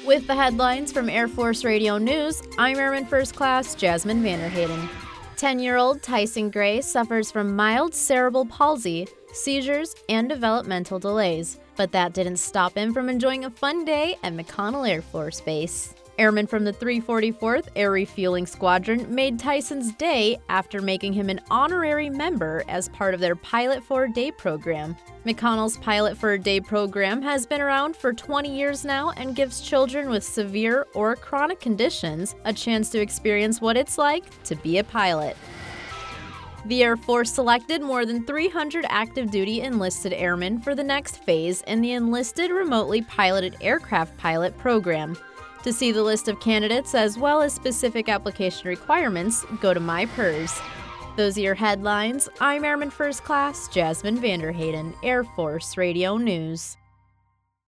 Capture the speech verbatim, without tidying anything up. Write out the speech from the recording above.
With the headlines from Air Force Radio News, I'm Airman First Class Jasmine Vanderhayden. ten-year-old Tyson Gray suffers from mild cerebral palsy, seizures, and developmental delays, but that didn't stop him from enjoying a fun day at McConnell Air Force Base. Airmen from the three forty-fourth Air Refueling Squadron made Tyson's day after making him an honorary member as part of their Pilot for a Day program. McConnell's Pilot for a Day program has been around for twenty years now and gives children with severe or chronic conditions a chance to experience what it's like to be a pilot. The Air Force selected more than three hundred active duty enlisted airmen for the next phase in the Enlisted Remotely Piloted Aircraft Pilot program. To see the list of candidates as well as specific application requirements, go to MyPers. Those are your headlines. I'm Airman First Class Jasmine Vanderhayden, Air Force Radio News.